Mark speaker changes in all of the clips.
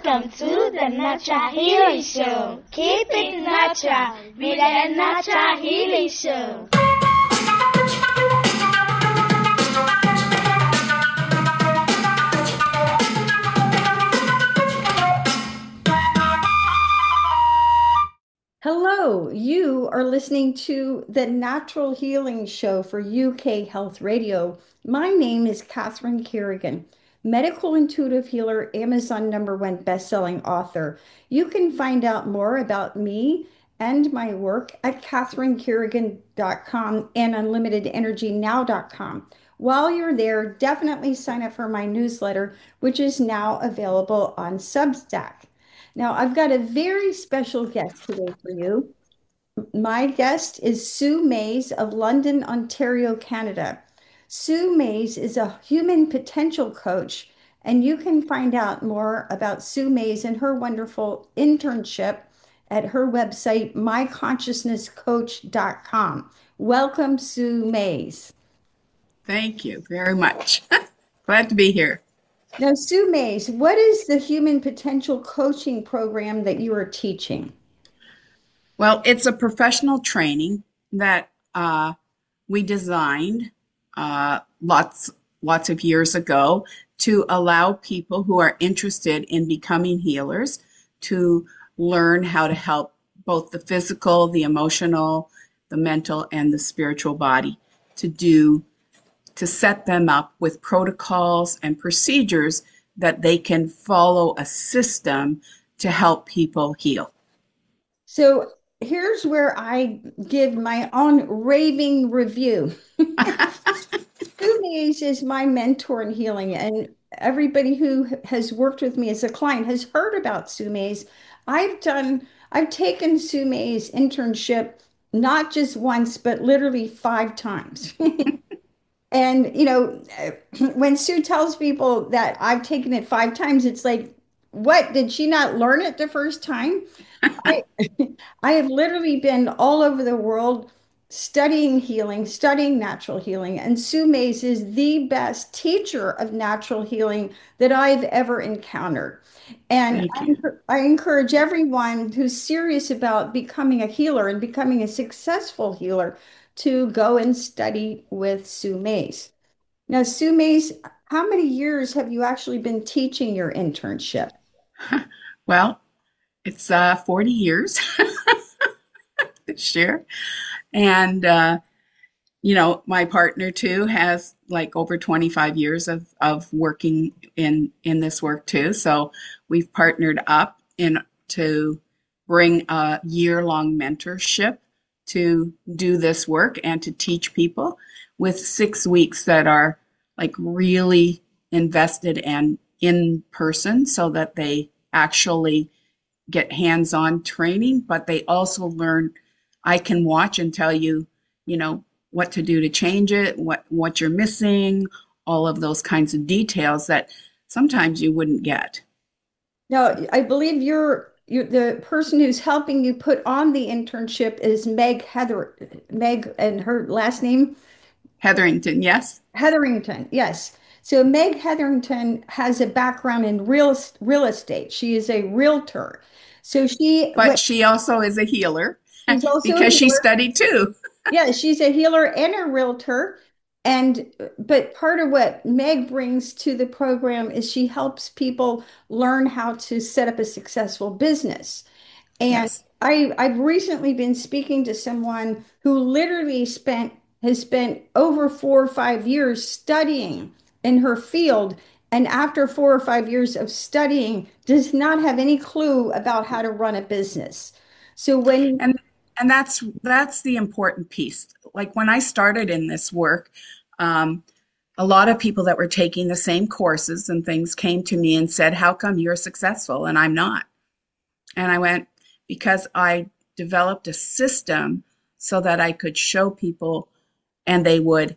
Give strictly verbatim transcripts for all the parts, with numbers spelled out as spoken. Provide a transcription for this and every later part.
Speaker 1: Welcome to the Natural Healing Show. Keep it natural with the Natural Healing Show.
Speaker 2: Hello, you are listening to the Natural Healing Show for U K Health Radio. My name is Catherine Kerrigan, medical intuitive healer, Amazon number one bestselling author. You can find out more about me and my work at catherine kerrigan dot com and unlimited energy now dot com. While you're there, definitely sign up for my newsletter, which is now available on Substack. Now, I've got a very special guest today for you. My guest is Sue Mays of London, Ontario, Canada. Sue Mays is a human potential coach, and you can find out more about Sue Mays and her wonderful internship at her website, my consciousness coach dot com. Welcome, Sue Mays.
Speaker 3: Thank you very much. Glad to be here.
Speaker 2: Now, Sue Mays, what is the Human Potential Coaching program that you are teaching?
Speaker 3: Well, it's a professional training that uh, we designed uh, lots, lots of years ago to allow people who are interested in becoming healers to learn how to help both the physical, the emotional, the mental, and the spiritual body to do to set them up with protocols and procedures that they can follow a system to help people heal.
Speaker 2: So here's where I give my own raving review. Sue Mays is my mentor in healing, and everybody who has worked with me as a client has heard about Sue Mays. I've done, I've taken Sue Mays' internship not just once, but literally five times. And, you know, when Sue tells people that I've taken it five times, it's like, what? Did she not learn it the first time? I, I have literally been all over the world studying healing, studying natural healing. And Sue Mays is the best teacher of natural healing that I've ever encountered. And I, I encourage everyone who's serious about becoming a healer and becoming a successful healer to go and study with Sue Mays. Now, Sue Mays, how many years have you actually been teaching your internship?
Speaker 3: Well, it's uh, forty years this year. And, uh, you know, my partner too has like over twenty-five years of, of working in, in this work too. So we've partnered up in to bring a year-long mentorship to do this work and to teach people with six weeks that are like really invested and in person so that they actually get hands-on training, but they also learn. I can watch and tell you, you know, what to do to change it, what, what you're missing, all of those kinds of details that sometimes you wouldn't get.
Speaker 2: Now, I believe you're You're, the person who's helping you put on the internship is Meg Heather, Meg, and her last name?
Speaker 3: Hetherington, yes.
Speaker 2: Hetherington, yes. So Meg Hetherington has a background in real real estate. She is a realtor. So she,
Speaker 3: but
Speaker 2: what,
Speaker 3: she also is a healer
Speaker 2: she's also
Speaker 3: because
Speaker 2: a healer.
Speaker 3: She studied too.
Speaker 2: Yeah, she's a healer and a realtor. And but part of what Meg brings to the program is she helps people learn how to set up a successful business. And
Speaker 3: Yes.
Speaker 2: I I've recently been speaking to someone who literally spent has spent over four or five years studying in her field, and after four or five years of studying, does not have any clue about how to run a business. So when
Speaker 3: and and that's that's the important piece. Like when I started in this work, um, a lot of people that were taking the same courses and things came to me and said, "How come you're successful and I'm not?" And I went, because I developed a system so that I could show people and they would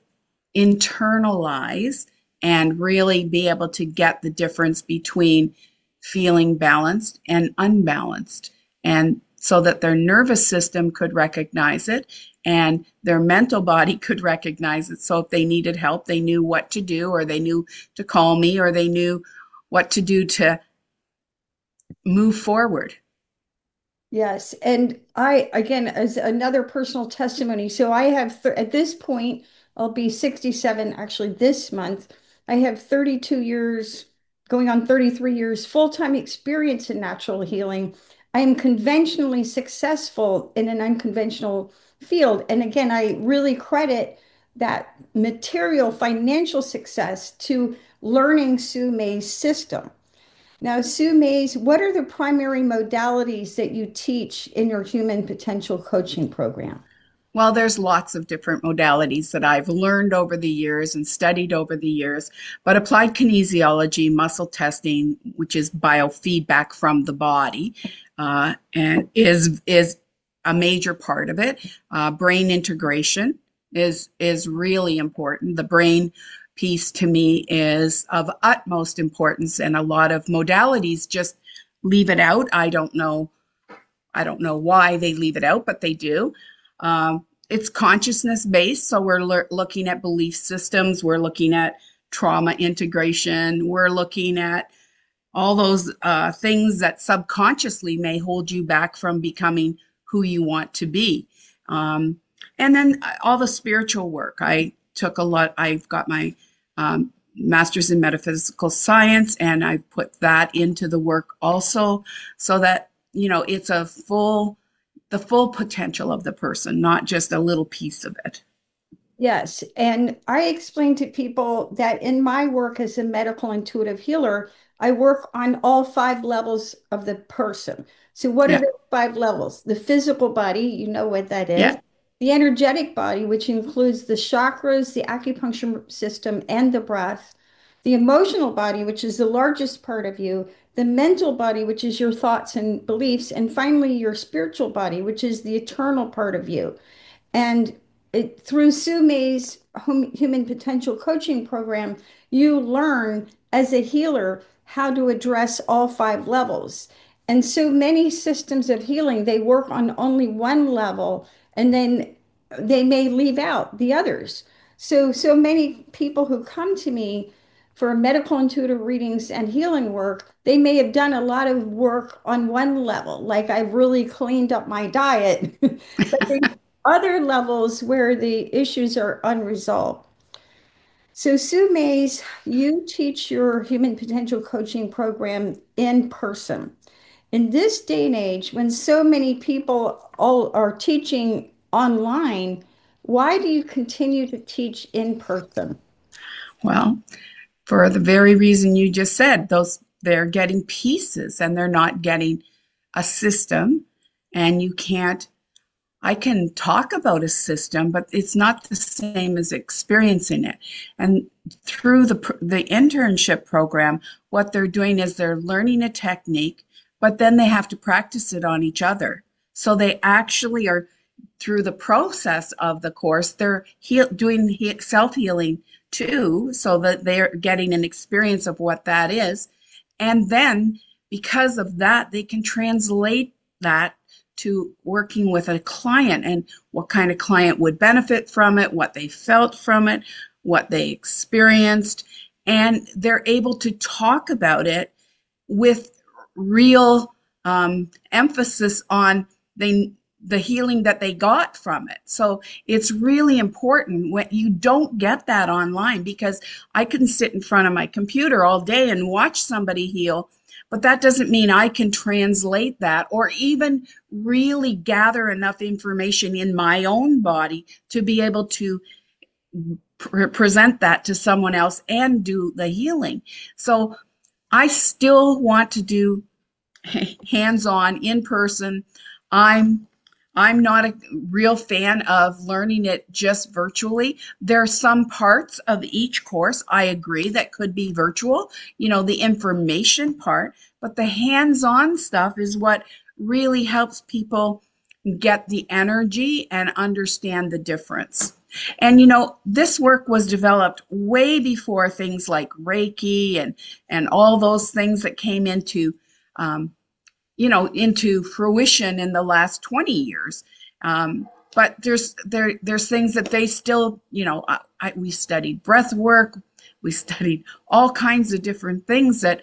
Speaker 3: internalize and really be able to get the difference between feeling balanced and unbalanced. And so that their nervous system could recognize it and their mental body could recognize it. So if they needed help, they knew what to do, or they knew to call me, or they knew what to do to move forward.
Speaker 2: Yes. And I, again, as another personal testimony, so I have, th at this point, I'll be sixty-seven actually this month. I have thirty-two years, going on thirty-three years, full-time experience in natural healing. I am conventionally successful in an unconventional field. And again, I really credit that material financial success to learning Sue May's system. Now, Sue Mays, what are the primary modalities that you teach in your human potential coaching program?
Speaker 3: Well, there's lots of different modalities that I've learned over the years and studied over the years, but applied kinesiology, muscle testing, which is biofeedback from the body, uh, and is is a major part of it. Uh, brain integration is is really important. The brain piece to me is of utmost importance, and a lot of modalities just leave it out. I don't know. I don't know why they leave it out, but they do. Um, it's consciousness based, so we're le- looking at belief systems, we're looking at trauma integration, we're looking at all those uh, things that subconsciously may hold you back from becoming who you want to be. Um, and then uh, all the spiritual work. I took a lot, I've got my um, master's in metaphysical science, and I put that into the work also, so that, you know, it's a full, the full potential of the person, not just a little piece of it.
Speaker 2: Yes. And I explain to people that in my work as a medical intuitive healer, I work on all five levels of the person. So what are
Speaker 3: Yeah,
Speaker 2: the five levels? The physical body, you know what that is.
Speaker 3: yeah,
Speaker 2: The energetic body, which includes the chakras, the acupuncture system, and the breath. The emotional body, which is the largest part of you. The mental body, which is your thoughts and beliefs. And finally, your spiritual body, which is the eternal part of you. And it, through Sue May's hum, Human Potential Coaching Program, you learn as a healer how to address all five levels. And so many systems of healing, they work on only one level and then they may leave out the others. So, so many people who come to me for medical intuitive readings and healing work, they may have done a lot of work on one level, like I've really cleaned up my diet, but they other levels where the issues are unresolved. So, Sue Mays, you teach your human potential coaching program in person. In this day and age, when so many people all are teaching online, why do you continue to teach in person?
Speaker 3: well, for the very reason you just said, those they're getting pieces and they're not getting a system, and you can't I can talk about a system, but it's not the same as experiencing it. And through the the internship program, what they're doing is they're learning a technique, but then they have to practice it on each other. So they actually are, through the process of the course, they're heal, doing he, self-healing too, so that they're getting an experience of what that is. And then because of that, they can translate that to working with a client, and what kind of client would benefit from it, what they felt from it, what they experienced. And they're able to talk about it with real um, emphasis on they, the healing that they got from it. So it's really important when you don't get that online, because I can sit in front of my computer all day and watch somebody heal, but that doesn't mean I can translate that or even really gather enough information in my own body to be able to pre- present that to someone else and do the healing. So I still want to do hands-on, in person. I'm I'm not a real fan of learning it just virtually. There are some parts of each course, I agree, that could be virtual, you know, the information part, but the hands-on stuff is what really helps people get the energy and understand the difference. And, you know, this work was developed way before things like Reiki and, and all those things that came into um, you know, into fruition in the last twenty years. Um, but there's there there's things that they still, you know, I, we studied breath work, we studied all kinds of different things that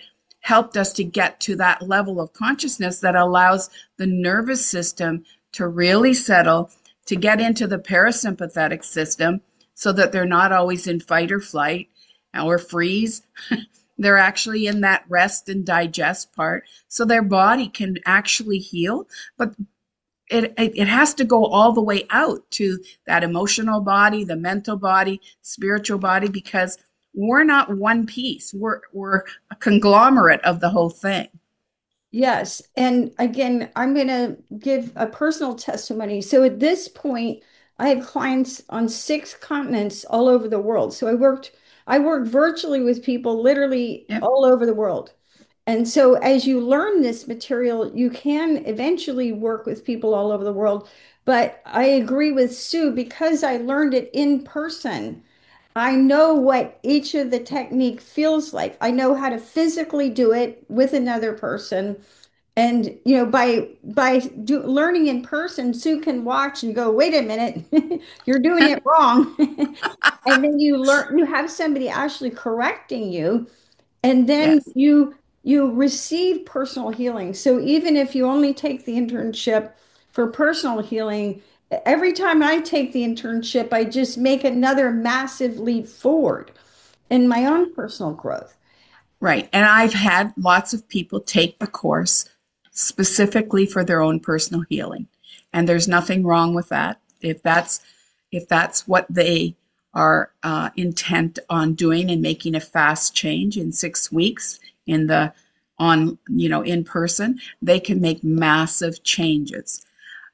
Speaker 3: helped us to get to that level of consciousness that allows the nervous system to really settle, to get into the parasympathetic system so that they're not always in fight or flight or freeze. They're actually in that rest and digest part so their body can actually heal. But it, it, it has to go all the way out to that emotional body, the mental body, spiritual body, because we're not one piece. We're, we're a conglomerate of the whole thing.
Speaker 2: Yes. And again, I'm going to give a personal testimony. So at this point, I have clients on six continents all over the world. So I worked, I work virtually with people literally
Speaker 3: Yep.
Speaker 2: all over the world. And so as you learn this material, you can eventually work with people all over the world. But I agree with Sue, because I learned it in person. I know what each of the technique feels like. I know how to physically do it with another person. And you know, by by do, learning in person, Sue can watch and go, "Wait a minute, you're doing it wrong." And then you learn, you have somebody actually correcting you, and then
Speaker 3: Yes.
Speaker 2: you you receive personal healing. So even if you only take the internship for personal healing, every time I take the internship, I just make another massive leap forward in my own personal growth.
Speaker 3: Right. And I've had lots of people take the course specifically for their own personal healing. And there's nothing wrong with that. If that's if that's what they are uh, intent on doing and making a fast change in six weeks in the on, you know, in person, they can make massive changes.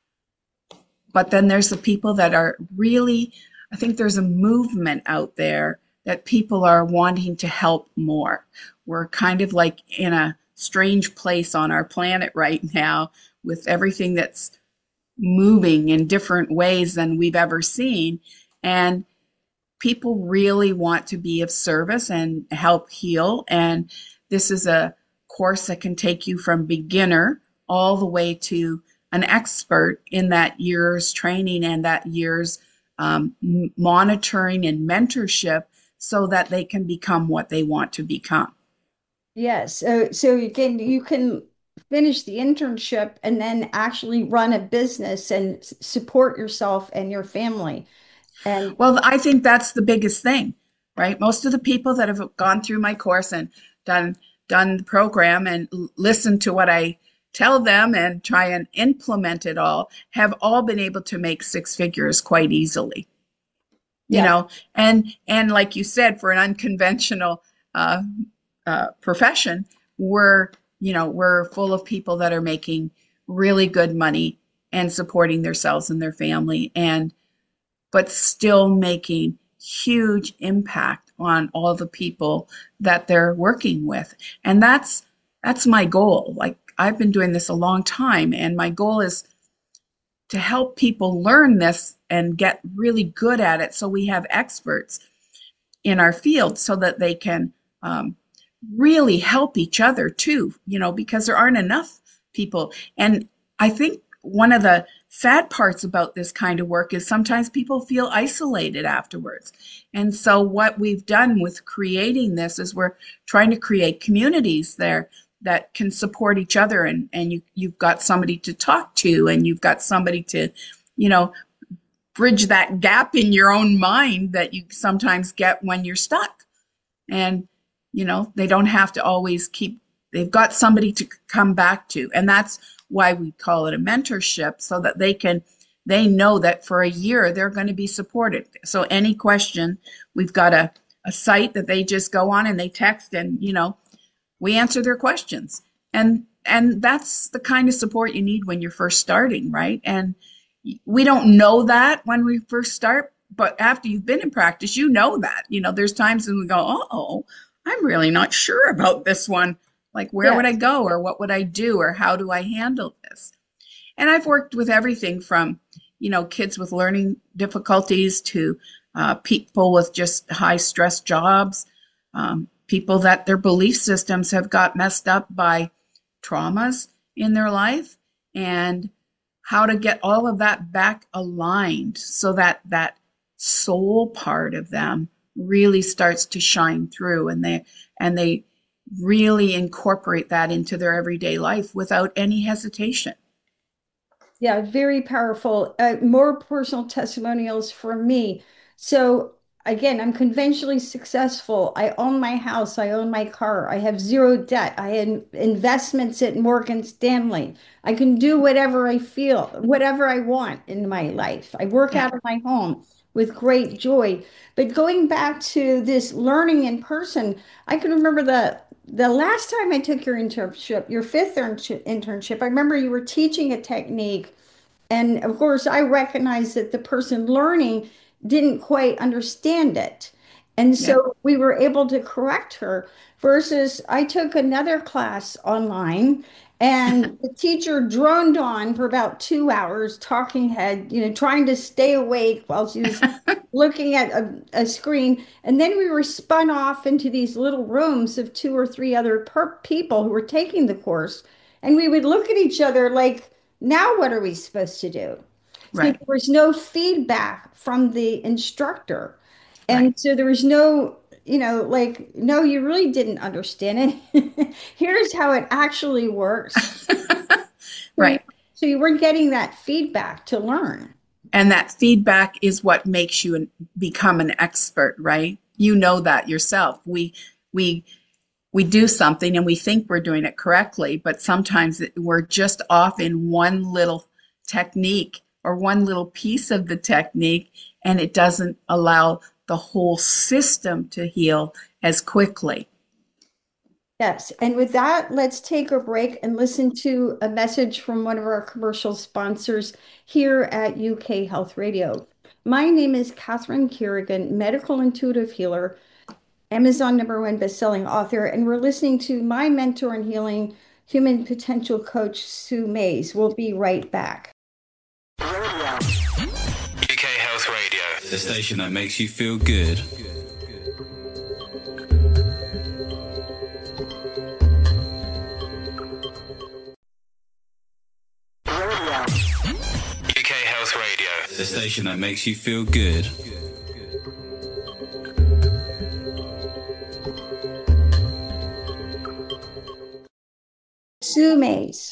Speaker 3: But then there's the people that are really, I think there's a movement out there that people are wanting to help more. We're kind of like in a strange place on our planet right now with everything that's moving in different ways than we've ever seen. And people really want to be of service and help heal. And this is a course that can take you from beginner all the way to an expert in that year's training and that year's um, monitoring and mentorship so that they can become what they want to become.
Speaker 2: Yes. So, so again, you can finish the internship and then actually run a business and s- support yourself and your family. And
Speaker 3: Well, I think that's the biggest thing, right? Most of the people that have gone through my course and done done the program and l- listened to what I tell them and try and implement it all have all been able to make six figures quite easily. You
Speaker 2: yeah,
Speaker 3: know, and and like you said, for an unconventional uh, uh, profession, we're you know we're full of people that are making really good money and supporting themselves and their family, and but still making huge impact on all the people that they're working with. And that's that's my goal. Like I've been doing this a long time, and my goal is to help people learn this and get really good at it so we have experts in our field so that they can um, really help each other too, you know, because there aren't enough people. And I think one of the sad parts about this kind of work is sometimes people feel isolated afterwards. And so what we've done with creating this is we're trying to create communities there that can support each other, and, and you, you've got somebody to talk to, and you've got somebody to, you know, bridge that gap in your own mind that you sometimes get when you're stuck. And, you know, they don't have to always keep, they've got somebody to come back to. And that's why we call it a mentorship, so that they can, they know that for a year they're going to be supported. So any question, we've got a, a site that they just go on and they text, and, you know, we answer their questions. And and that's the kind of support you need when you're first starting, right? And we don't know that when we first start, but after you've been in practice, you know that. You know, there's times when we go, oh, I'm really not sure about this one. Like, where
Speaker 2: yeah,
Speaker 3: would I go, or what would I do, or how do I handle this? And I've worked with everything from, you know, kids with learning difficulties to uh, people with just high stress jobs, um, people that their belief systems have got messed up by traumas in their life, and how to get all of that back aligned so that that soul part of them really starts to shine through, and they and they really incorporate that into their everyday life without any hesitation.
Speaker 2: Yeah, very powerful. Uh, more personal testimonials for me. So again, I'm conventionally successful. I own my house. I own my car. I have zero debt. I had investments at Morgan Stanley. I can do whatever I feel, whatever I want in my life. I work
Speaker 3: Yeah.
Speaker 2: out of my home with great joy. But going back to this learning in person, I can remember the the last time I took your internship, your fifth internship, I remember you were teaching a technique. And of course, I recognized that the person learning didn't quite understand it. And
Speaker 3: Yeah.
Speaker 2: so we were able to correct her versus I took another class online and the teacher droned on for about two hours, talking head, you know, trying to stay awake while she was looking at a, a screen. And then we were spun off into these little rooms of two or three other per people who were taking the course. And we would look at each other like, now what are we supposed to do? So there
Speaker 3: Right.
Speaker 2: was no feedback from the instructor.
Speaker 3: Right.
Speaker 2: And so there was no, you know, like, no, you really didn't understand it. Here's how it actually works. So you,
Speaker 3: Right.
Speaker 2: so you weren't getting that feedback to learn.
Speaker 3: And that feedback is what makes you an, become an expert, right? You know that yourself. We we we do something and we think we're doing it correctly, but sometimes we're just off in one little technique or one little piece of the technique, and it doesn't allow the whole system to heal as quickly.
Speaker 2: Yes. And with that, let's take a break and listen to a message from one of our commercial sponsors here at U K Health Radio. My name is Catherine Kerrigan, medical intuitive healer, Amazon number one bestselling author, and we're listening to my mentor in healing, human potential coach, Sue Mays. We'll be right back.
Speaker 4: U K Health Radio, the station that makes you feel good. U K Health Radio, the station that makes you feel good.
Speaker 2: Sue Mays.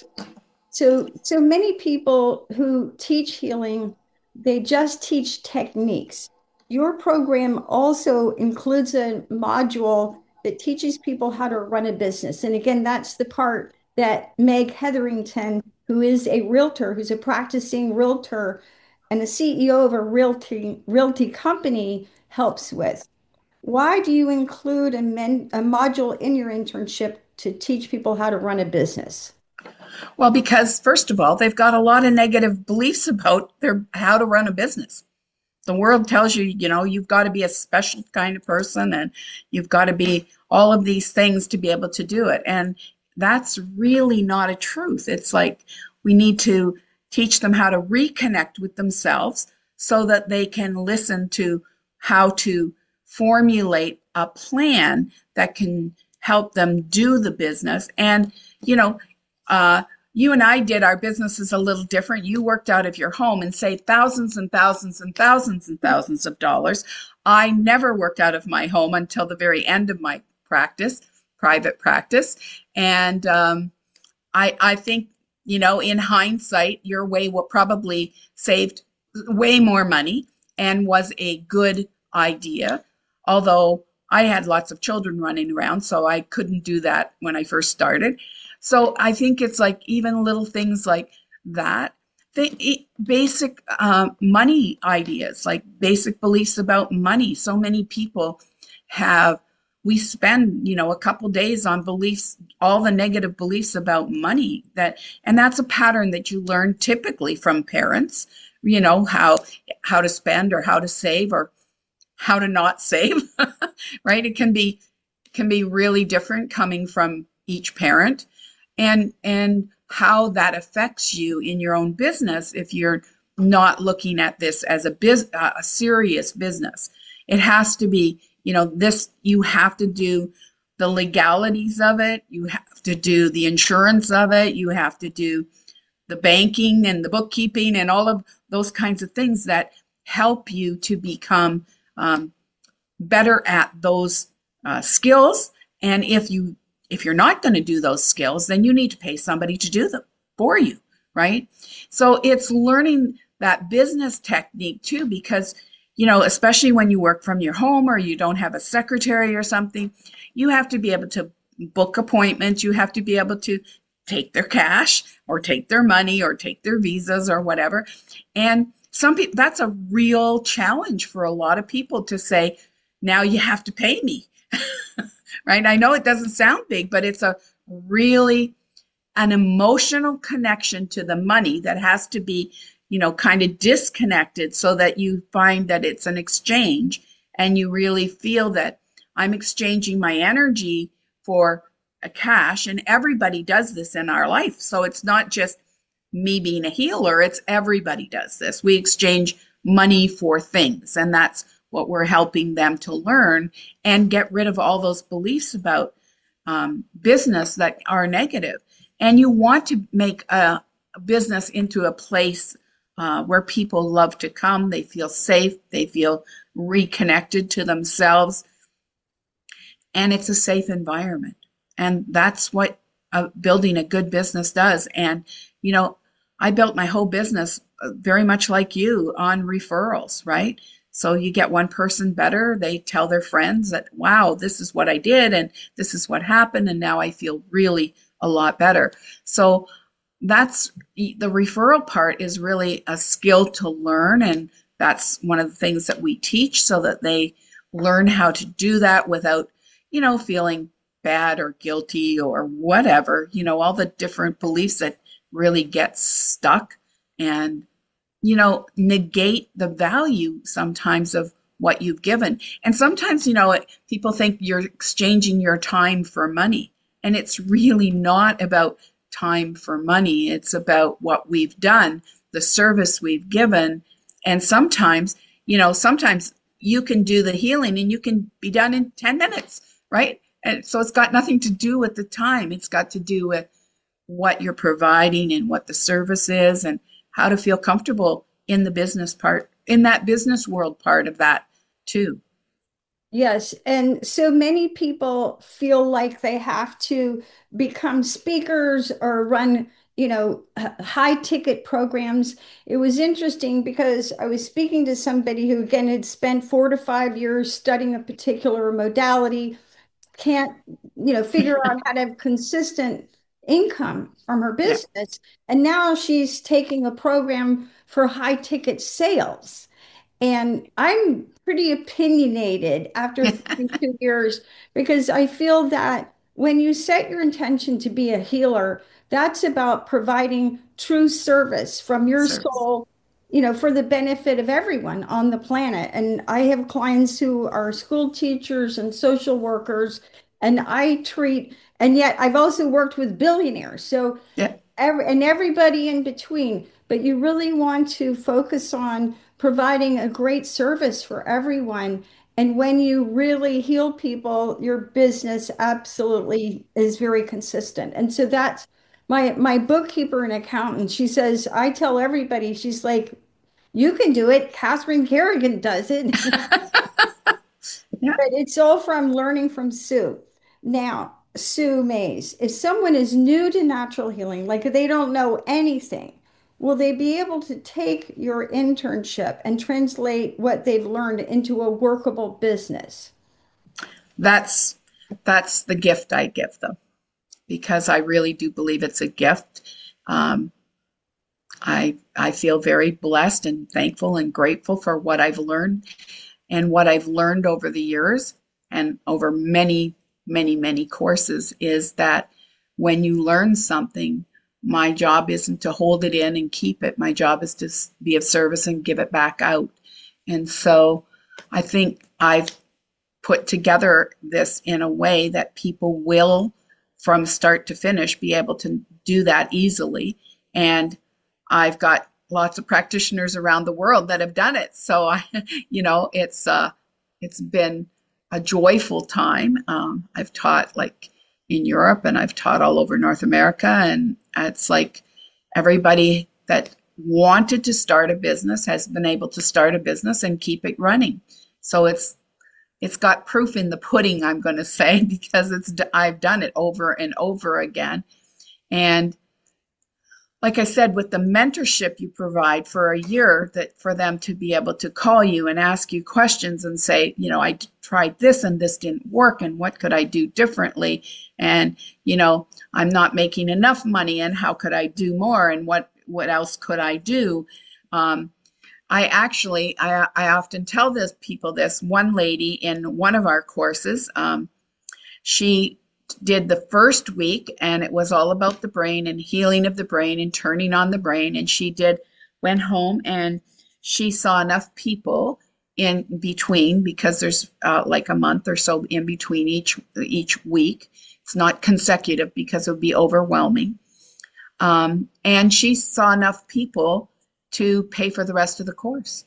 Speaker 2: So, so many people who teach healing, they just teach techniques. Your program also includes a module that teaches people how to run a business. And again, that's the part that Meg Hetherington, who is a realtor, who's a practicing realtor and the C E O of a realty, realty company, helps with. Why do you include a, men, a module in your internship to teach people how to run a business?
Speaker 3: Well, because first of all, they've got a lot of negative beliefs about their how to run a business. The world tells you, you know, you've got to be a special kind of person and you've got to be all of these things to be able to do it. And that's really not a truth. It's like we need to teach them how to reconnect with themselves so that they can listen to how to formulate a plan that can help them do the business. And, you know, uh, you and I did our businesses a little different. You worked out of your home and saved thousands and thousands and thousands and thousands of dollars. I never worked out of my home until the very end of my practice, private practice. And um, I, I think, you know, in hindsight, your way will probably saved way more money and was a good idea. Although I had lots of children running around, so I couldn't do that when I first started. So I think it's like even little things like that, the basic uh, money ideas, like basic beliefs about money. So many people have, we spend, you know, a couple days on beliefs, all the negative beliefs about money that, and that's a pattern that you learn typically from parents, you know, how, how to spend or how to save or how to not save, right? It can be, can be really different coming from each parent. And and how that affects you in your own business if you're not looking at this as a biz, uh, a serious business. It has to be, you know, this, you have to do the legalities of it. You have to do the insurance of it. You have to do the banking and the bookkeeping and all of those kinds of things that help you to become um, better at those uh, skills. And if you if you're not going to do those skills, then you need to pay somebody to do them for you, right? So it's learning that business technique too, because, you know, especially when you work from your home or you don't have a secretary or something, you have to be able to book appointments. You have to be able to take their cash or take their money or take their visas or whatever. And some people, that's a real challenge for a lot of people to say, now you have to pay me, right? I know it doesn't sound big, but it's a really an emotional connection to the money that has to be, you know, kind of disconnected so that you find that it's an exchange and you really feel that I'm exchanging my energy for a cash. And everybody does this in our life. So it's not just me being a healer, it's everybody does this. We exchange money for things, and that's what we're helping them to learn and get rid of all those beliefs about um, business that are negative. And you want to make a, a business into a place uh, where people love to come. They feel safe. They feel reconnected to themselves. And it's a safe environment. And that's what uh, building a good business does. And, you know, I built my whole business very much like you on referrals, right? So you get one person better, they tell their friends that, wow, this is what I did and this is what happened, and now I feel really a lot better. So that's the referral part is really a skill to learn, and that's one of the things that we teach so that they learn how to do that without, you know, feeling bad or guilty or whatever, you know, all the different beliefs that really get stuck and, you know, negate the value sometimes of what you've given. And sometimes, you know, people think you're exchanging your time for money, and it's really not about time for money. It's about what we've done, the service we've given. And sometimes, you know, sometimes you can do the healing and you can be done in ten minutes, right? And so it's got nothing to do with the time. It's got to do with what you're providing and what the service is and how to feel comfortable in the business part, in that business world part of that too.
Speaker 2: Yes. And so many people feel like they have to become speakers or run, you know, high ticket programs. It was interesting because I was speaking to somebody who, again, had spent four to five years studying a particular modality, can't, you know, figure out how to have consistent income from her
Speaker 3: Yeah.
Speaker 2: business. And now she's taking a program for high ticket sales. And I'm pretty opinionated after thirty-two years because I feel that when you set your intention to be a healer, that's about providing true service from your
Speaker 3: Service.
Speaker 2: soul, you know, for the benefit of everyone on the planet. And I have clients who are school teachers and social workers, and I treat, and yet I've also worked with billionaires. So
Speaker 3: Yeah.
Speaker 2: every, and everybody in between. But you really want to focus on providing a great service for everyone. And when you really heal people, your business absolutely is very consistent. And so that's my my bookkeeper and accountant. She says, I tell everybody, she's like, you can do it. Catherine Kerrigan does it.
Speaker 3: Yeah.
Speaker 2: But it's all from learning from Sue. Now, Sue Mays, if someone is new to natural healing, like they don't know anything, will they be able to take your internship and translate what they've learned into a workable business?
Speaker 3: That's that's the gift I give them, because I really do believe it's a gift. Um, I I feel very blessed and thankful and grateful for what I've learned and what I've learned over the years and over many, many, many courses is that when you learn something, my job isn't to hold it in and keep it. My job is to be of service and give it back out. And so I think I've put together this in a way that people will, from start to finish, be able to do that easily. And I've got lots of practitioners around the world that have done it. So I, you know, it's uh, it's been a joyful time. Um, I've taught like in Europe and I've taught all over North America, and it's like everybody that wanted to start a business has been able to start a business and keep it running. So it's it's got proof in the pudding, I'm going to say, because it's I've done it over and over again. And like I said, with the mentorship you provide for a year, that for them to be able to call you and ask you questions and say, you know, I tried this and this didn't work, and what could I do differently? And, you know, I'm not making enough money, and how could I do more? And what, what else could I do? Um, I actually, I, I often tell this people this. One lady in one of our courses, um, she did the first week, and it was all about the brain and healing of the brain and turning on the brain. And she did, went home, and she saw enough people in between, because there's uh, like a month or so in between each each week. It's not consecutive because it would be overwhelming. Um, and she saw enough people to pay for the rest of the course.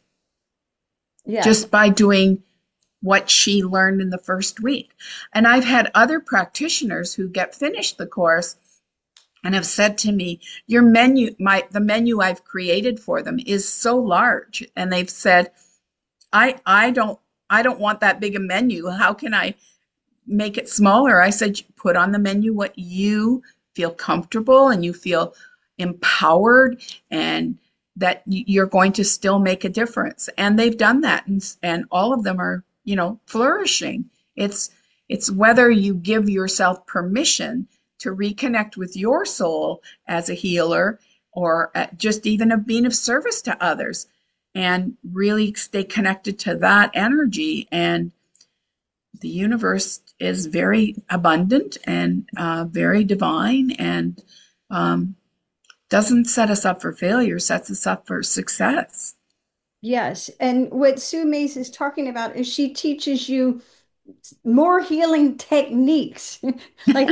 Speaker 2: Yeah.
Speaker 3: Just by doing what she learned in the first week. And I've had other practitioners who get finished the course and have said to me, your menu, my the menu I've created for them is so large. And they've said, I I don't I don't want that big a menu. How can I make it smaller? I said, put on the menu what you feel comfortable and you feel empowered, and that you're going to still make a difference. And they've done that, and, and all of them are, you know, flourishing. It's it's whether you give yourself permission to reconnect with your soul as a healer, or just even of being of service to others, and really stay connected to that energy. And the universe is very abundant and uh, very divine, and um, doesn't set us up for failure, sets us up for success.
Speaker 2: Yes. And what Sue Mays is talking about is she teaches you more healing techniques. Like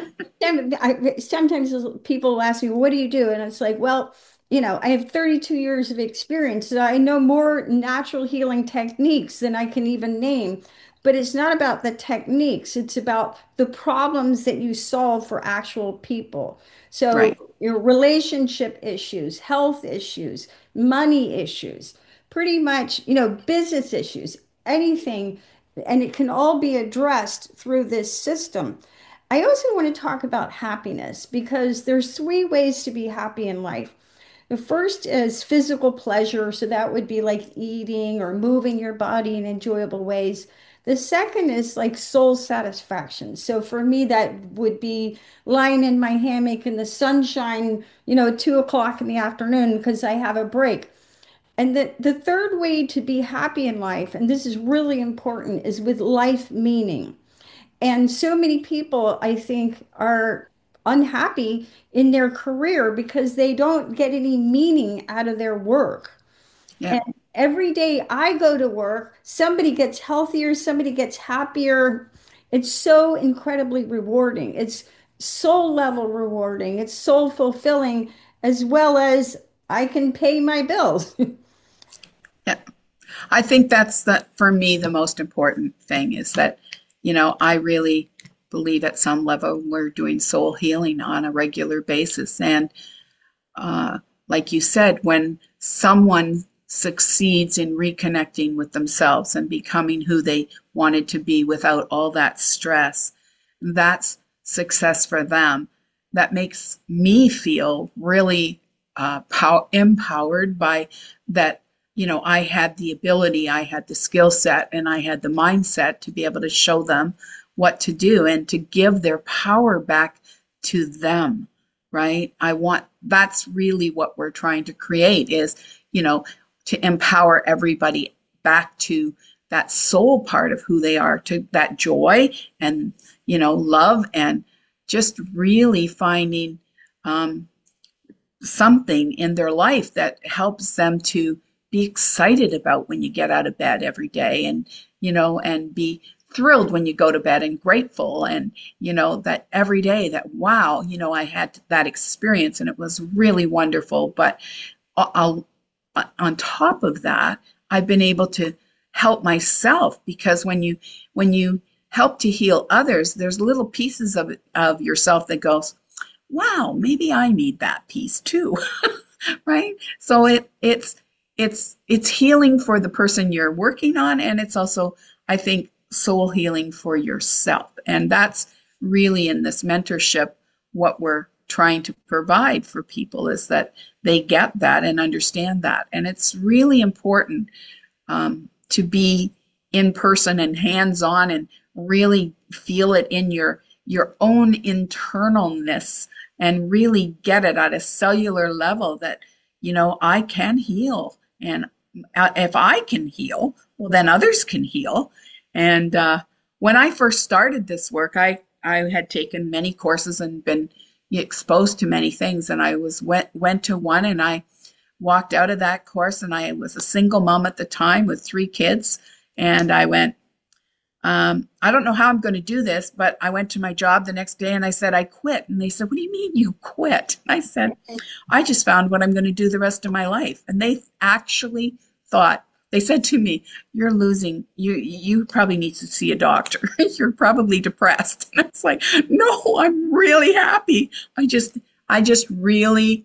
Speaker 2: I, sometimes people will ask me, what do you do? And it's like, well, you know, I have thirty-two years of experience, so I know more natural healing techniques than I can even name. But it's not about the techniques, it's about the problems that you solve for actual people. So
Speaker 3: Right.
Speaker 2: your relationship issues, health issues, money issues, pretty much, you know, business issues, anything, and it can all be addressed through this system. I also want to talk about happiness, because there's three ways to be happy in life. The first is physical pleasure, so that would be like eating or moving your body in enjoyable ways. The second is like soul satisfaction. So for me, that would be lying in my hammock in the sunshine, you know, at two o'clock in the afternoon because I have a break. And the, the third way to be happy in life, and this is really important, is with life meaning. And so many people, I think, are unhappy in their career because they don't get any meaning out of their work.
Speaker 3: Yeah.
Speaker 2: And every day I go to work, somebody gets healthier, somebody gets happier. It's so incredibly rewarding. It's soul level rewarding. It's soul fulfilling, as well as I can pay my bills.
Speaker 3: Yeah. I think that's the, for me, the most important thing is that, you know, I really believe at some level we're doing soul healing on a regular basis. And uh, like you said, when someone succeeds in reconnecting with themselves and becoming who they wanted to be without all that stress, that's success for them. That makes me feel really uh, pow- empowered by that. You know, I had the ability, I had the skill set, and I had the mindset to be able to show them what to do and to give their power back to them, right? I want, that's really what we're trying to create is, you know, to empower everybody back to that soul part of who they are, to that joy and, you know, love, and just really finding um, something in their life that helps them to be excited about when you get out of bed every day, and, you know, and be thrilled when you go to bed, and grateful, and, you know, that every day that, wow, you know, I had that experience and it was really wonderful. But I'll, on top of that, I've been able to help myself, because when you, when you help to heal others, there's little pieces of it, of yourself that goes, wow, maybe I need that piece too. Right? So it, it's, It's it's healing for the person you're working on, and it's also, I think, soul healing for yourself. And that's really in this mentorship what we're trying to provide for people, is that they get that and understand that. And it's really important um, to be in person and hands-on and really feel it in your your own internalness and really get it at a cellular level that, you know, I can heal. And if I can heal, well, then others can heal. And uh, when I first started this work, I, I had taken many courses and been exposed to many things. And I was went, went to one, and I walked out of that course, and I was a single mom at the time with three kids. And I went, um, I don't know how I'm going to do this, but I went to my job the next day and I said, I quit. And they said, what do you mean you quit? And I said, I just found what I'm going to do the rest of my life. And they actually thought, they said to me, you're losing, you you probably need to see a doctor. You're probably depressed. And it's like, no, I'm really happy. I just, I just really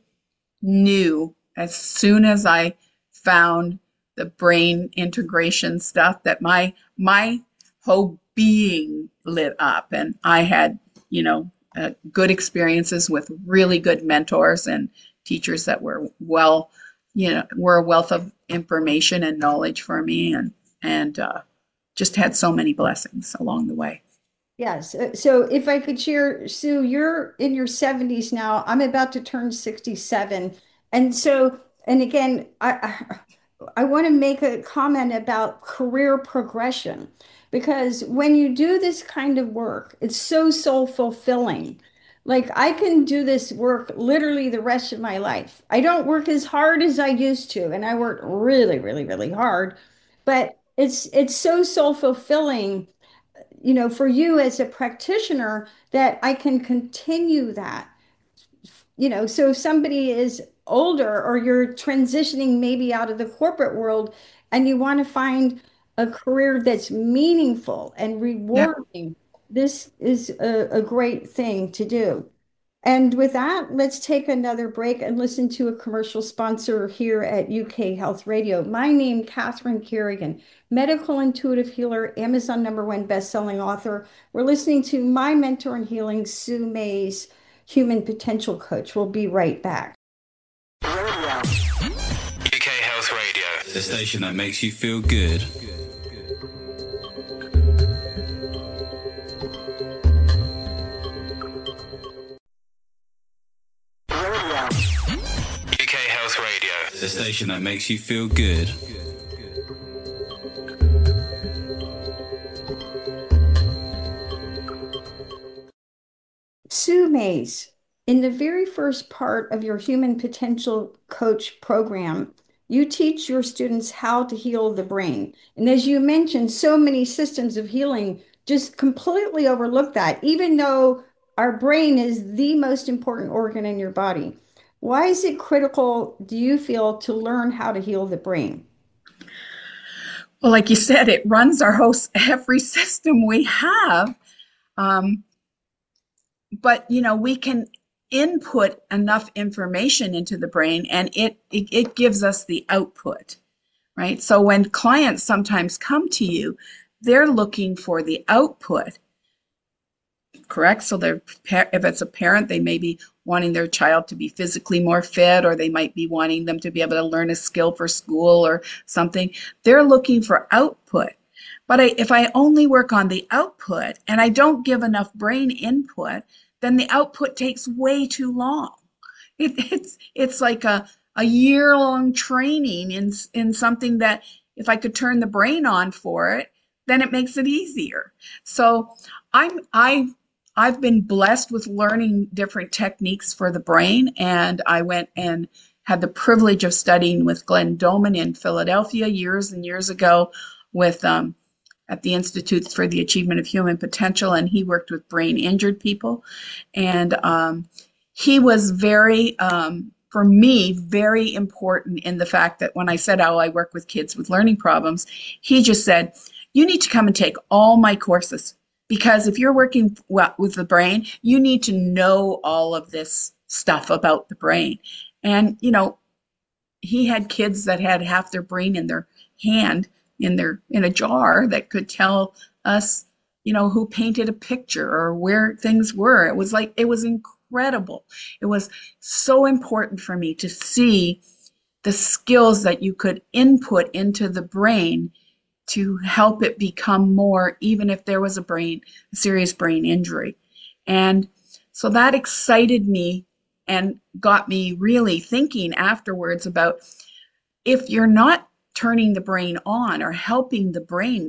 Speaker 3: knew as soon as I found the brain integration stuff that my, my whole being lit up. And I had, you know, uh, good experiences with really good mentors and teachers that were well, you know, were a wealth of information and knowledge for me, and and uh, just had so many blessings along the way.
Speaker 2: Yes. uh, So if I could share, Sue, you're in your seventies now. I'm about to turn sixty-seven. And so, and again, I I, I want to make a comment about career progression, because when you do this kind of work, it's so soul fulfilling. Like I can do this work literally the rest of my life. I don't work as hard as I used to, and I work really, really, really hard, but it's it's so soul fulfilling, you know, for you as a practitioner, that I can continue that. You know, so if somebody is older, or you're transitioning maybe out of the corporate world and you want to find a career that's meaningful and
Speaker 3: Yeah.
Speaker 2: rewarding, this is a, a great thing to do. And with that, let's take another break and listen to a commercial sponsor here at U K Health Radio. My name, Catherine Kerrigan, medical intuitive healer, Amazon number one best-selling author. We're listening to my mentor in healing, Sue Mays, human potential coach. We'll be right back.
Speaker 4: U K Health Radio, the station that makes you feel good. U K Health Radio, the station that makes you feel good.
Speaker 2: Sue Mays, in the very first part of your Human Potential Coach program, you teach your students how to heal the brain. And as you mentioned, so many systems of healing just completely overlook that, even though our brain is the most important organ in your body. Why is it critical, do you feel, to learn how to heal the brain?
Speaker 3: Well, like you said, it runs our whole every system we have. Um, but you know, we can input enough information into the brain, and it, it it gives us the output, right? So when clients sometimes come to you, they're looking for the output, correct? So they're, if it's a parent, they may be wanting their child to be physically more fit, or they might be wanting them to be able to learn a skill for school or something. They're looking for output. But I, if I only work on the output and I don't give enough brain input, then the output takes way too long. It, it's it's like a, a year-long training in, in something that if I could turn the brain on for it, then it makes it easier. So I'm I I've been blessed with learning different techniques for the brain, and I went and had the privilege of studying with Glenn Doman in Philadelphia years and years ago with um, at the Institute for the Achievement of Human Potential, and he worked with brain injured people. And um, he was very, um, for me, very important in the fact that when I said, oh, I work with kids with learning problems, he just said, you need to come and take all my courses, because if you're working with the brain, you need to know all of this stuff about the brain. And, you know, he had kids that had half their brain in their hand, in their in a jar, that could tell us, you know, who painted a picture or where things were. It was like, it was incredible. It was so important for me to see the skills that you could input into the brain to help it become more, even if there was a brain, a serious brain injury. And so that excited me and got me really thinking afterwards about, if you're not turning the brain on or helping the brain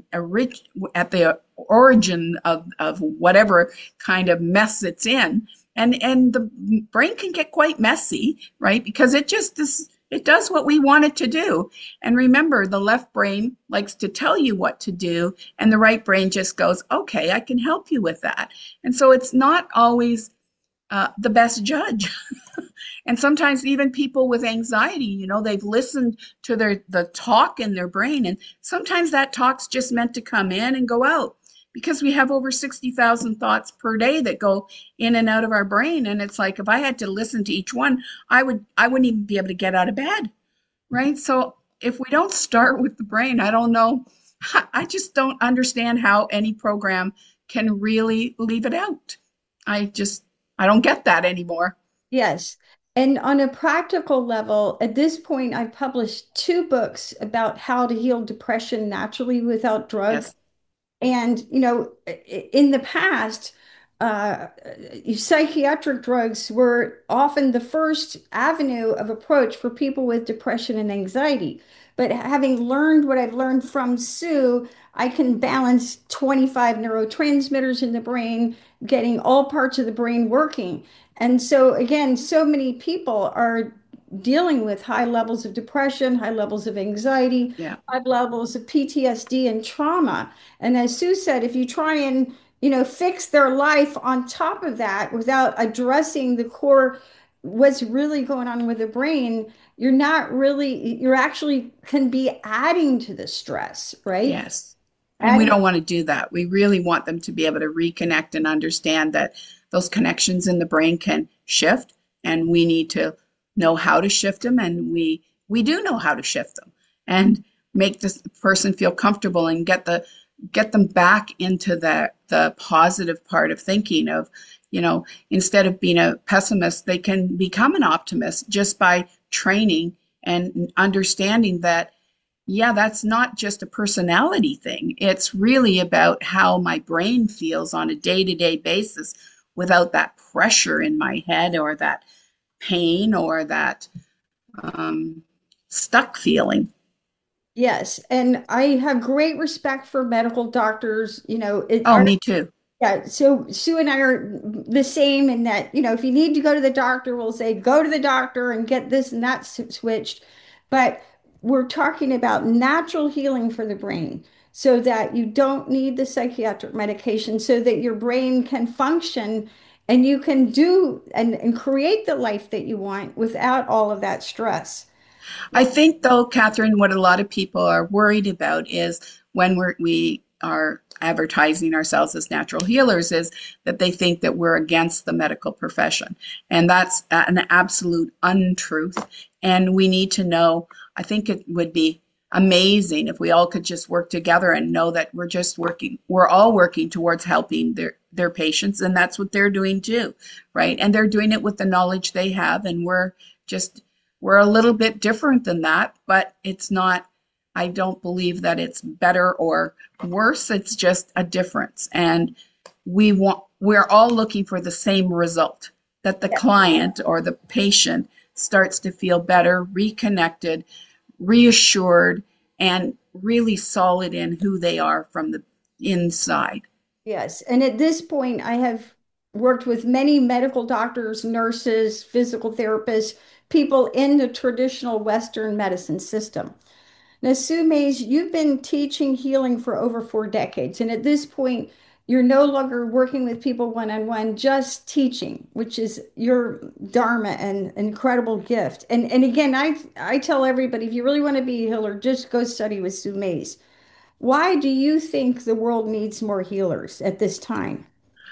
Speaker 3: at the origin of, of whatever kind of mess it's in, and, and the brain can get quite messy, right? Because it just is, it does what we want it to do. And remember, the left brain likes to tell you what to do, and the right brain just goes, okay, I can help you with that. And so it's not always uh, the best judge. And sometimes even people with anxiety, you know, they've listened to their the talk in their brain, and sometimes that talk's just meant to come in and go out, because we have over sixty thousand thoughts per day that go in and out of our brain. And it's like, if I had to listen to each one, I would, I wouldn't even be able to get out of bed, right? So if we don't start with the brain, I don't know, I just don't understand how any program can really leave it out. I just, I don't get that anymore.
Speaker 2: Yes. And on a practical level, at this point, I've published two books about how to heal depression naturally without drugs.
Speaker 3: Yes.
Speaker 2: And, you know, in the past, uh, psychiatric drugs were often the first avenue of approach for people with depression and anxiety. But having learned what I've learned from Sue, I can balance twenty-five neurotransmitters in the brain, getting all parts of the brain working. And so, again, so many people are dealing with high levels of depression, high levels of anxiety,
Speaker 3: Yeah.
Speaker 2: high levels of P T S D and trauma. And as Sue said, if you try and, you know, fix their life on top of that without addressing the core, what's really going on with the brain, you're not really, you're actually can be adding to the stress, right?
Speaker 3: Yes. And we
Speaker 2: Adding-
Speaker 3: don't want to do that. We really want them to be able to reconnect and understand that those connections in the brain can shift, and we need to know how to shift them, and we we do know how to shift them, and make this person feel comfortable and get the get them back into the the positive part of thinking of, you know, instead of being a pessimist, they can become an optimist just by training and understanding that, yeah, that's not just a personality thing. It's really about how my brain feels on a day-to-day basis without that pressure in my head or that pain or that um, stuck feeling.
Speaker 2: Yes. And I have great respect for medical doctors. You know, it,
Speaker 3: Oh,
Speaker 2: our-
Speaker 3: me too.
Speaker 2: yeah. So Sue and I are the same in that, you know, if you need to go to the doctor, we'll say, go to the doctor and get this and that s- switched. But we're talking about natural healing for the brain so that you don't need the psychiatric medication, so that your brain can function and you can do and, and create the life that you want without all of that stress.
Speaker 3: I think, though, Catherine, what a lot of people are worried about is when we're, we are advertising ourselves as natural healers, is that they think that we're against the medical profession. And that's an absolute untruth. And we need to know, I think it would be amazing if we all could just work together and know that we're just working, we're all working towards helping their, their patients. And that's what they're doing too, right? And they're doing it with the knowledge they have. And we're just, we're a little bit different than that, but it's not, I don't believe that it's better or worse. It's just a difference. And we want, we're all looking for the same result, that the client or the patient starts to feel better, reconnected, reassured, and really solid in who they are from the inside.
Speaker 2: Yes. And at this point, I have worked with many medical doctors, nurses, physical therapists, people in the traditional Western medicine system. Now, Sue Mays, you've been teaching healing for over four decades. And at this point, you're no longer working with people one-on-one, just teaching, which is your dharma and incredible gift. And, and again, I, I tell everybody, if you really want to be a healer, just go study with Sue Mays. Why do you think the world needs more healers at this time?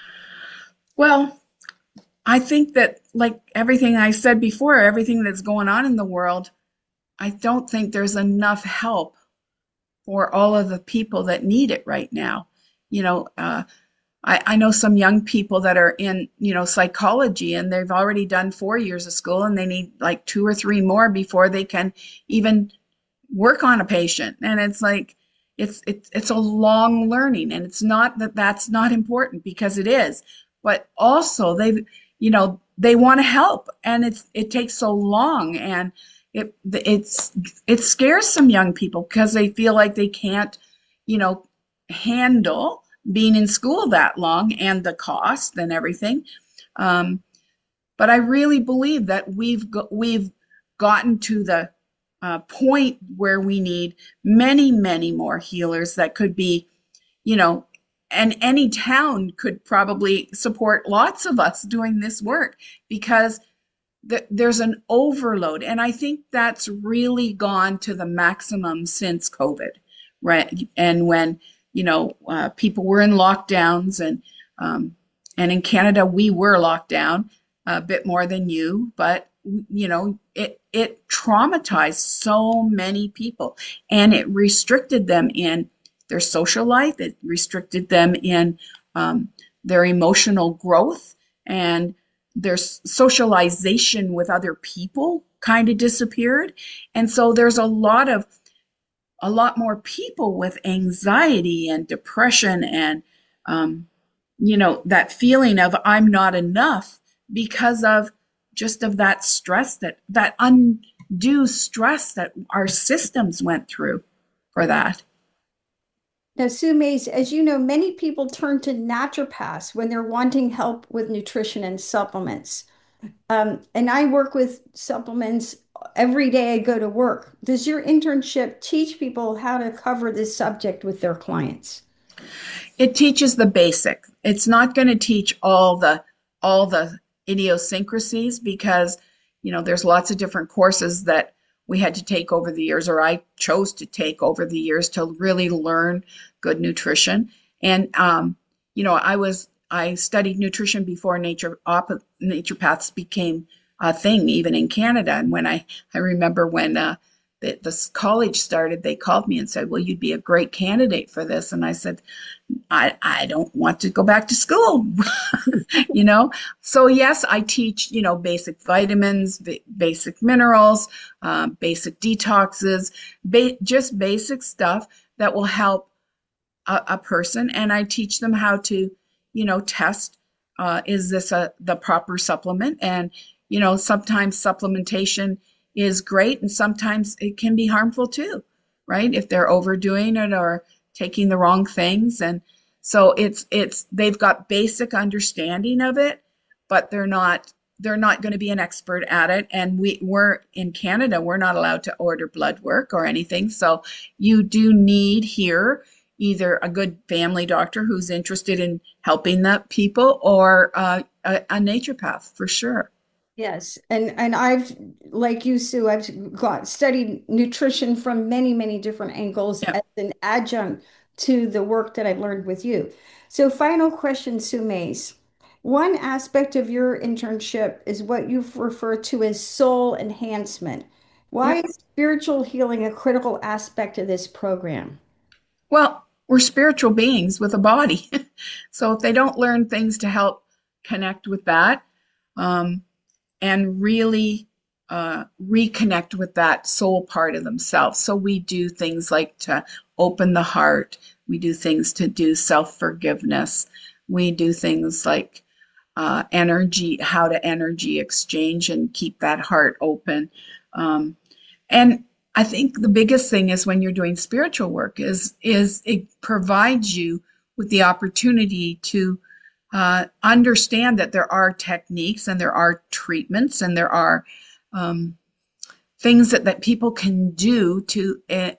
Speaker 3: Well, I think that, like everything I said before, everything that's going on in the world, I don't think there's enough help for all of the people that need it right now. you know, uh, I, I know some young people that are in, you know, psychology, and they've already done four years of school, and they need like two or three more before they can even work on a patient. And it's like, it's, it's, it's a long learning, and it's not that that's not important, because it is, but also they've, you know, they want to help, and it's, it takes so long, and it, it's, it scares some young people because they feel like they can't, you know, handle being in school that long and the cost and everything. Um, but I really believe that we've go, we've gotten to the uh, point where we need many, many more healers that could be, you know, and any town could probably support lots of us doing this work, because th- there's an overload. And I think that's really gone to the maximum since COVID, right? And when you know, uh, people were in lockdowns, and um, and in Canada we were locked down a bit more than you, but you know, it it traumatized so many people, and it restricted them in their social life. It restricted them in um, their emotional growth, and their socialization with other people kind of disappeared. And so there's a lot of a lot more people with anxiety and depression, and, um, you know, that feeling of I'm not enough, because of just of that stress, that, that undue stress that our systems went through for that.
Speaker 2: Now, Sue Mays, as you know, many people turn to naturopaths when they're wanting help with nutrition and supplements. Um, and I work with supplements every day I go to work. Does your internship teach people how to cover this subject with their clients?
Speaker 3: It teaches the basic. It's not going to teach all the all the idiosyncrasies, because you know there's lots of different courses that we had to take over the years, or I chose to take over the years, to really learn good nutrition. And um, you know, I was I studied nutrition before nature naturopaths became a thing, even in Canada. And when I I remember when uh, the, this college started, they called me and said, "Well, you'd be a great candidate for this." And I said, I, I don't want to go back to school, you know? So yes, I teach, you know, basic vitamins, b- basic minerals, uh, basic detoxes, ba- just basic stuff that will help a, a person. And I teach them how to, you know, test, uh, is this a, the proper supplement? And, you know, sometimes supplementation is great, and sometimes it can be harmful too, right? If they're overdoing it or taking the wrong things. And so it's it's they've got basic understanding of it, but they're not they're not going to be an expert at it. And we we're in Canada, we're not allowed to order blood work or anything. So you do need here either a good family doctor who's interested in helping the people, or uh, a, a naturopath for sure.
Speaker 2: Yes, and and I've, like you, Sue, I've got studied nutrition from many, many different angles
Speaker 3: Yeah.
Speaker 2: as an adjunct to the work that I've learned with you. So, final question, Sue Mays. One aspect of your internship is what you've referred to as soul enhancement. Why
Speaker 3: Yep.
Speaker 2: is spiritual healing a critical aspect of this program?
Speaker 3: Well, we're spiritual beings with a body. So if they don't learn things to help connect with that, um, and really uh, reconnect with that soul part of themselves. So we do things like to open the heart. We do things to do self-forgiveness. We do things like uh, energy, how to energy exchange and keep that heart open. Um, and I think the biggest thing is when you're doing spiritual work is is it provides you with the opportunity to uh, understand that there are techniques and there are treatments and there are um, things that, that people can do to uh,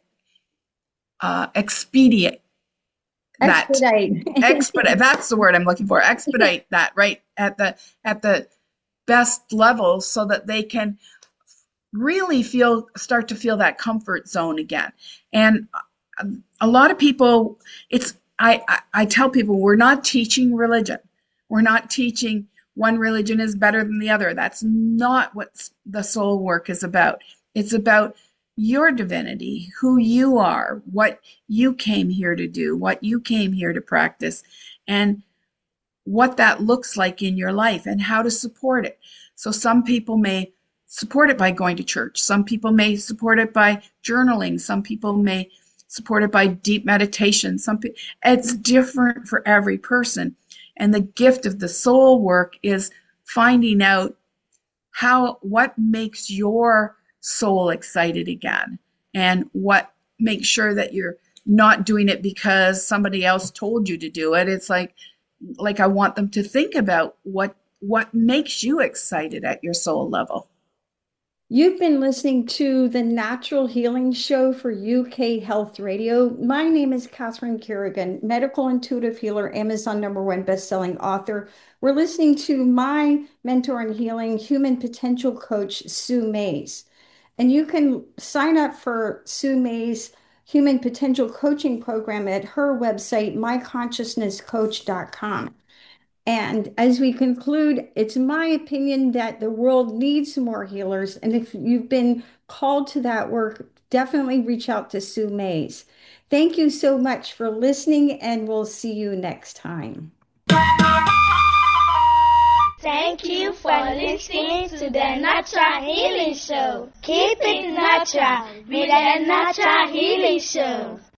Speaker 3: uh, expedite that
Speaker 2: Expedite.
Speaker 3: expedite that's the word I'm looking for, expedite that right at the at the best level, so that they can really feel start to feel that comfort zone again. And a lot of people, it's I, I I tell people, we're not teaching religion. We're not teaching one religion is better than the other. That's not what the soul work is about. It's about your divinity, who you are, what you came here to do, what you came here to practice, and what that looks like in your life and how to support it. So some people may support it by going to church. Some people may support it by journaling. Some people may support it by deep meditation. Some pe- it's different for every person. And the gift of the soul work is finding out how what makes your soul excited again, and what makes sure that you're not doing it because somebody else told you to do it. It's like like I want them to think about what what makes you excited at your soul level.
Speaker 2: You've been listening to the Natural Healing Show for U K Health Radio. My name is Catherine Kerrigan, medical intuitive healer, Amazon number one bestselling author. We're listening to my mentor in healing, human potential coach, Sue Mays. And you can sign up for Sue Mays' Human Potential Coaching Program at her website, my consciousness coach dot com. And as we conclude, it's my opinion that the world needs more healers. And if you've been called to that work, definitely reach out to Sue Mays. Thank you so much for listening, and we'll see you next time.
Speaker 1: Thank you for listening to the Natural Healing Show. Keep it natural with the Natural Healing Show.